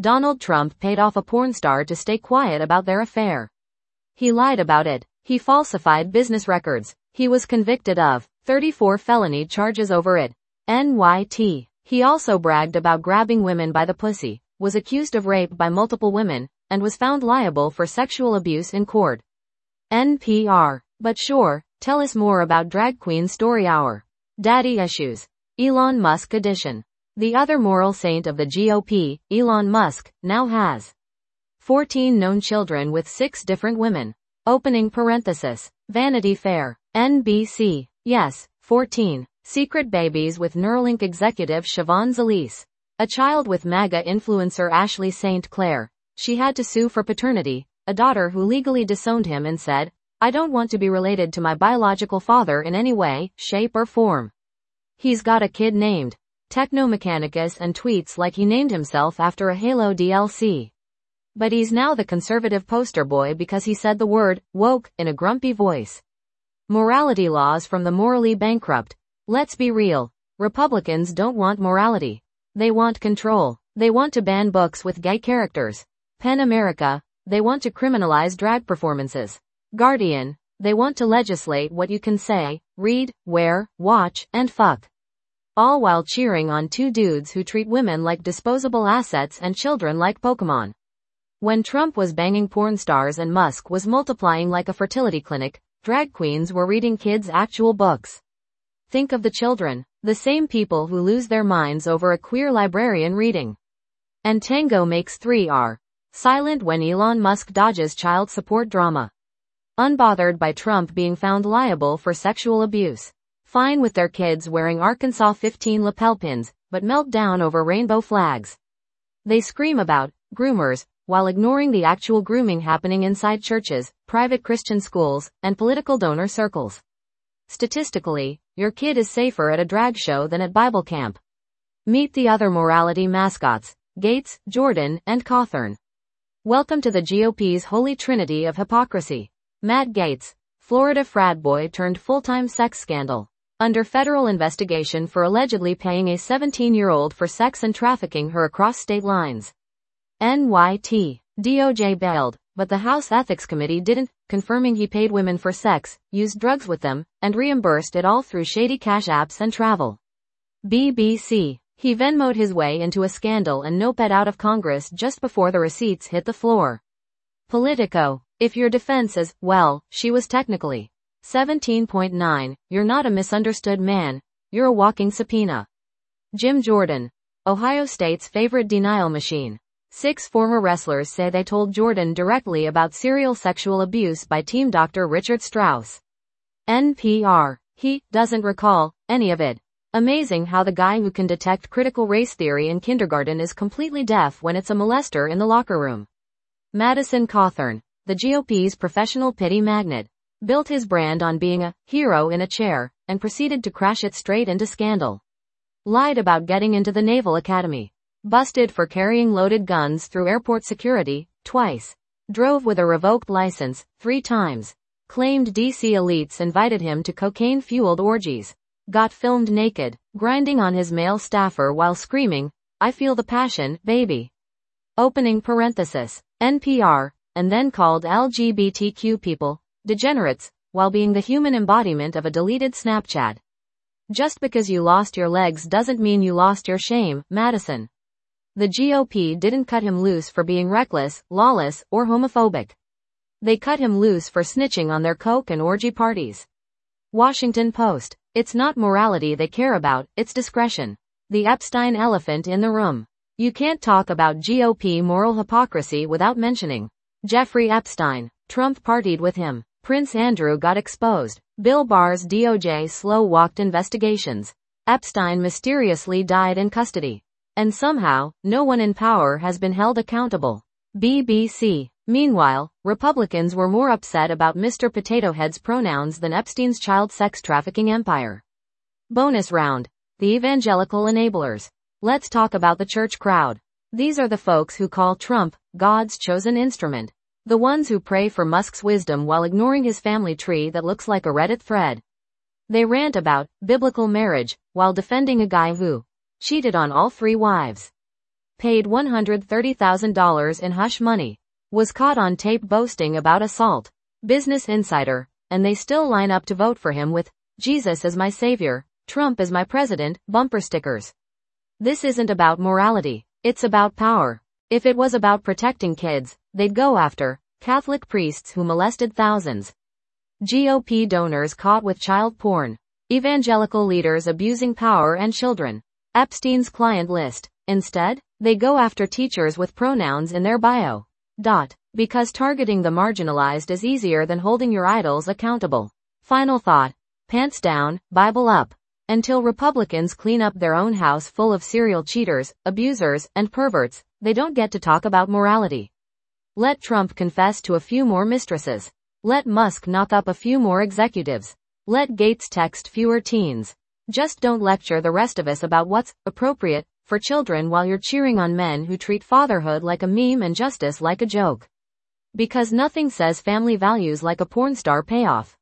Donald Trump paid off a porn star to stay quiet about their affair. He lied about it. He falsified business records. He was convicted of 34 felony charges over it. NYT. He also bragged about grabbing women by the pussy, was accused of rape by multiple women, and was found liable for sexual abuse in court. NPR. But sure, tell us more about Drag Queen Story Hour. Daddy Issues. Elon Musk edition. The other moral saint of the GOP, Elon Musk, now has 14 known children with 6 different women. Opening parenthesis. Vanity Fair. NBC. Yes, 14. Secret babies with Neuralink executive Siobhan Zalise. A child with MAGA influencer Ashley St. Clair. She had to sue for paternity, a daughter who legally disowned him and said, "I don't want to be related to my biological father in any way, shape or form." He's got a kid named Technomechanicus and tweets like he named himself after a Halo DLC. But he's now the conservative poster boy because he said the word woke in a grumpy voice. Morality laws from the morally bankrupt. Let's be real. Republicans don't want morality. They want control. They want to ban books with gay characters. PEN America. They want to criminalize drag performances. Guardian. They want to legislate what you can say, read, wear, watch, and fuck. All while cheering on 2 dudes who treat women like disposable assets and children like Pokemon. When Trump was banging porn stars and Musk was multiplying like a fertility clinic, drag queens were reading kids' actual books. Think of the children, the same people who lose their minds over a queer librarian reading. And Tango makes 3 are silent when Elon Musk dodges child support drama. Unbothered by Trump being found liable for sexual abuse. Fine with their kids wearing Arkansas 15 lapel pins, but melt down over rainbow flags. They scream about groomers, while ignoring the actual grooming happening inside churches, private Christian schools, and political donor circles. Statistically, your kid is safer at a drag show than at Bible camp. Meet the other morality mascots, Gaetz, Jordan, and Cawthorn. Welcome to the GOP's holy trinity of hypocrisy. Matt Gaetz, Florida frat boy turned full-time sex scandal. Under federal investigation for allegedly paying a 17-year-old for sex and trafficking her across state lines. NYT. DOJ bailed, but the House Ethics Committee didn't, confirming he paid women for sex, used drugs with them, and reimbursed it all through shady cash apps and travel. BBC. He Venmo'd his way into a scandal and noped out of Congress just before the receipts hit the floor. Politico. If your defense is, well, she was technically 17.9, you're not a misunderstood man, you're a walking subpoena. Jim Jordan. Ohio State's favorite denial machine. 6 former wrestlers say they told Jordan directly about serial sexual abuse by team doctor Richard Strauss. NPR. He doesn't recall any of it. Amazing how the guy who can detect critical race theory in kindergarten is completely deaf when it's a molester in the locker room. Madison Cawthorn, the GOP's professional pity magnet, built his brand on being a hero in a chair, and proceeded to crash it straight into scandal. Lied about getting into the Naval Academy. Busted for carrying loaded guns through airport security, twice. Drove with a revoked license, 3 times. Claimed DC elites invited him to cocaine-fueled orgies. Got filmed naked, grinding on his male staffer while screaming, "I feel the passion, baby." Opening parenthesis. NPR, and then called LGBTQ people degenerates, while being the human embodiment of a deleted Snapchat. Just because you lost your legs doesn't mean you lost your shame, Madison. The GOP didn't cut him loose for being reckless, lawless, or homophobic. They cut him loose for snitching on their coke and orgy parties. Washington Post. It's not morality they care about, it's discretion. The Epstein elephant in the room. You can't talk about GOP moral hypocrisy without mentioning Jeffrey Epstein. Trump partied with him. Prince Andrew got exposed. Bill Barr's DOJ slow-walked investigations. Epstein mysteriously died in custody. And somehow, no one in power has been held accountable. BBC. Meanwhile, Republicans were more upset about Mr. Potato Head's pronouns than Epstein's child sex trafficking empire. Bonus round. The evangelical enablers. Let's talk about the church crowd. These are the folks who call Trump God's chosen instrument. The ones who pray for Musk's wisdom while ignoring his family tree that looks like a Reddit thread. They rant about biblical marriage while defending a guy who cheated on all 3 wives. paid $130,000 in hush money, was caught on tape boasting about assault. Business Insider, and they still line up to vote for him with, "Jesus is my savior, Trump is my president," bumper stickers. This isn't about morality. It's about power. If it was about protecting kids, they'd go after Catholic priests who molested thousands, GOP donors caught with child porn, evangelical leaders abusing power and children, Epstein's client list. Instead, they go after teachers with pronouns in their bio. Because targeting the marginalized is easier than holding your idols accountable. Final thought. Pants down, Bible up. Until Republicans clean up their own house full of serial cheaters, abusers, and perverts, they don't get to talk about morality. Let Trump confess to a few more mistresses. Let Musk knock up a few more executives. Let Gates text fewer teens. Just don't lecture the rest of us about what's appropriate for children while you're cheering on men who treat fatherhood like a meme and justice like a joke. Because nothing says family values like a porn star payoff.